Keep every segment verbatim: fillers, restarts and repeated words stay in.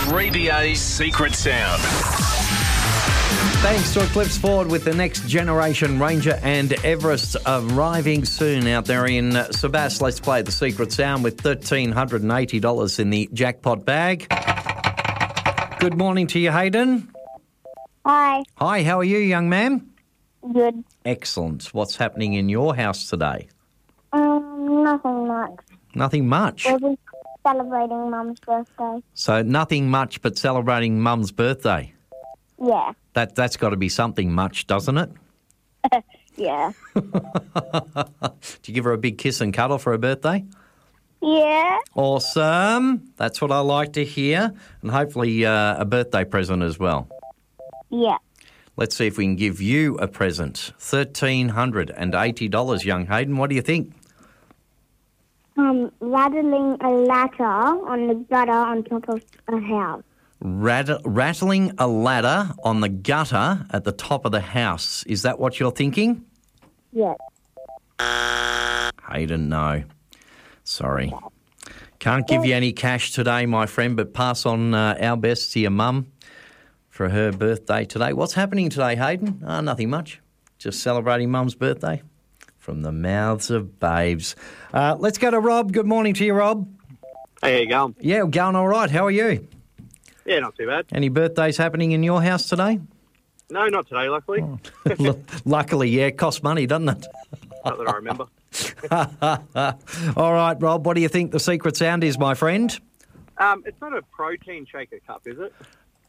three B A's Secret Sound. Thanks to Eclipse Ford with the next generation Ranger and Everest arriving soon out there in Sebas. Let's play the Secret Sound with one thousand three hundred eighty dollars in the jackpot bag. Good morning to you, Hayden. Hi. Hi, how are you, young man? Good. Excellent. What's happening in your house today? Um, nothing much. Nothing much. We're just celebrating Mum's birthday. So nothing much but celebrating Mum's birthday. Yeah. That, that's got to be something much, doesn't it? Yeah. Did you give her a big kiss and cuddle for her birthday? Yeah. Awesome. That's what I like to hear. And hopefully uh, a birthday present as well. Yeah. Let's see if we can give you a present. one thousand three hundred eighty dollars, young Hayden. What do you think? Um, rattling a ladder on the gutter on top of a house. Rat- rattling a ladder on the gutter at the top of the house. Is that what you're thinking? Yeah. Hayden, no. Sorry. Can't give you any cash today, my friend, but pass on uh, our best to your mum for her birthday today. What's happening today, Hayden? Oh, nothing much. Just celebrating Mum's birthday from the mouths of babes. Uh, let's go to Rob. Good morning to you, Rob. Hey, how you going? Yeah, going all right. How are you? Yeah, not too bad. Any birthdays happening in your house today? No, not today, luckily. Oh. Luckily, yeah. It costs money, doesn't it? Not that I remember. All right, Rob, what do you think the secret sound is, my friend? Um, it's not a protein shaker cup, is it?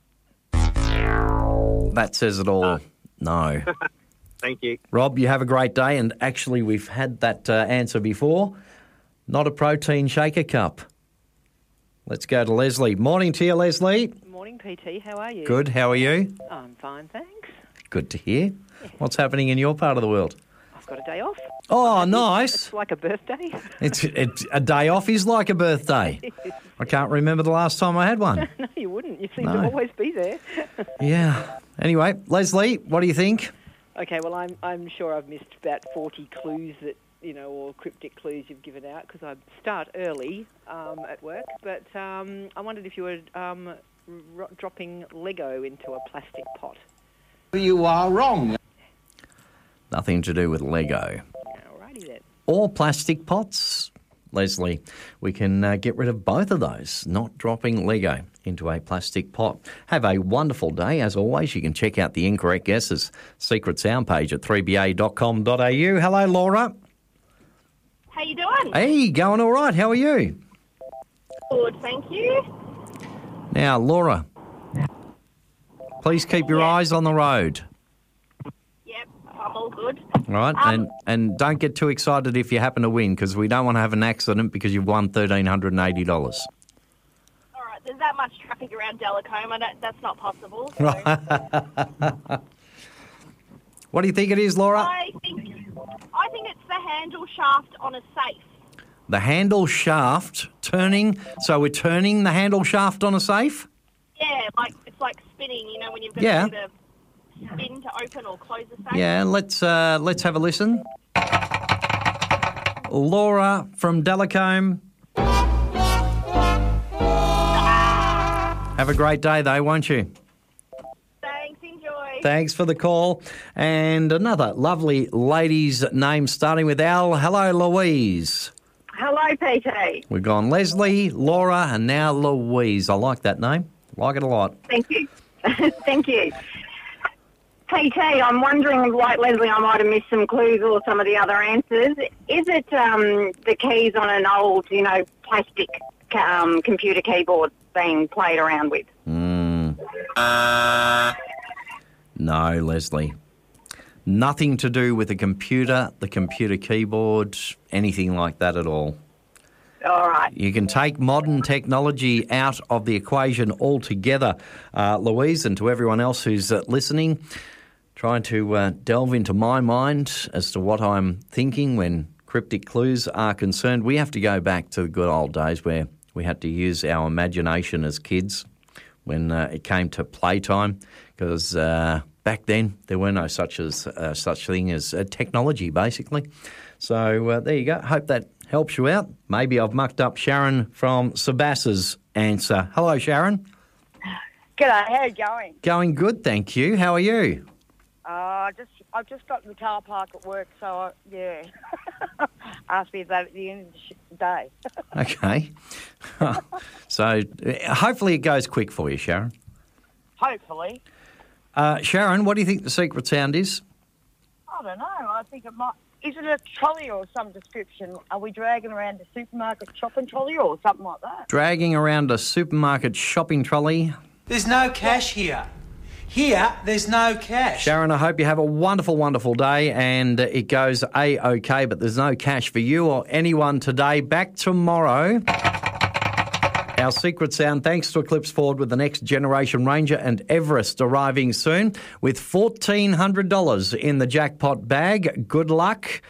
That says it all. No. No. Thank you. Rob, you have a great day. And actually, we've had that uh, answer before. Not a protein shaker cup. Let's go to Leslie. Morning to you, Leslie. Morning, P T. How are you? Good. How are you? I'm fine, thanks. Good to hear. Yeah. What's happening in your part of the world? I've got a day off. Oh, nice. It's like a birthday. It's, it's a day off is like a birthday. I can't remember the last time I had one. No, you wouldn't. You seem No. to always be there. Yeah. Anyway, Leslie, what do you think? Okay, well, I'm I'm sure I've missed about forty clues that, you know, or cryptic clues you've given out because I start early um, at work. But um, I wondered if you were um, r- dropping Lego into a plastic pot. You are wrong. Nothing to do with Lego. Alrighty then. Or plastic pots, Leslie. We can uh, get rid of both of those, not dropping Lego into a plastic pot. Have a wonderful day. As always, you can check out the incorrect guesses Secret Sound page at three b a dot com dot a u. Hello, Laura. How you doing? Hey, going all right. How are you? Good, thank you. Now, Laura, please keep your eyes on the road. Yep, I'm all good. All right, Um, and, and don't get too excited if you happen to win because we don't want to have an accident because you've won one thousand three hundred eighty dollars. All right, there's that much traffic around Delacombe. I don't, that's not possible. So. What do you think it is, Laura? I think I think it's the handle shaft on a safe. The handle shaft turning, so we're turning the handle shaft on a safe? Yeah, like it's like spinning. You know when you've got Yeah. to do the spin to open or close the safe. Yeah, let's uh, let's have a listen. Laura from Delacombe. Have a great day, though, won't you? Thanks. Enjoy. Thanks for the call. And another lovely lady's name starting with L. Hello, Louise. Hello, P T. We've gone Leslie, Laura, and now Louise. I like that name. Like it a lot. Thank you. Thank you. P T, I'm wondering, like Leslie, I might have missed some clues or some of the other answers. Is it um, the keys on an old, you know, plastic um, computer keyboard being played around with? Mm. No, Leslie. Nothing to do with the computer, the computer keyboard, anything like that at all. All right. You can take modern technology out of the equation altogether, uh, Louise, and to everyone else who's uh, listening, trying to uh, delve into my mind as to what I'm thinking when cryptic clues are concerned. We have to go back to the good old days where we had to use our imagination as kids when uh, it came to playtime, because uh, back then there were no such as uh, such thing as uh, technology, basically. So uh, there you go. Hope that helps you out. Maybe I've mucked up Sharon from Sebas's answer. Hello, Sharon. G'day, how you going? Going good, thank you. How are you? Uh, just I've just got in the car park at work, so I, yeah. Ask me that at the end of the sh- day. Okay. So uh, hopefully it goes quick for you, Sharon. Hopefully. Uh, Sharon, what do you think the secret sound is? I don't know. I think it might. Is it a trolley or some description? Are we dragging around a supermarket shopping trolley or something like that? Dragging around a supermarket shopping trolley. There's no cash here. Here, there's no cash. Sharon, I hope you have a wonderful, wonderful day and it goes A-OK, but there's no cash for you or anyone today. Back tomorrow. Our secret sound, thanks to Eclipse Ford with the next generation Ranger and Everest arriving soon with fourteen hundred dollars in the jackpot bag. Good luck.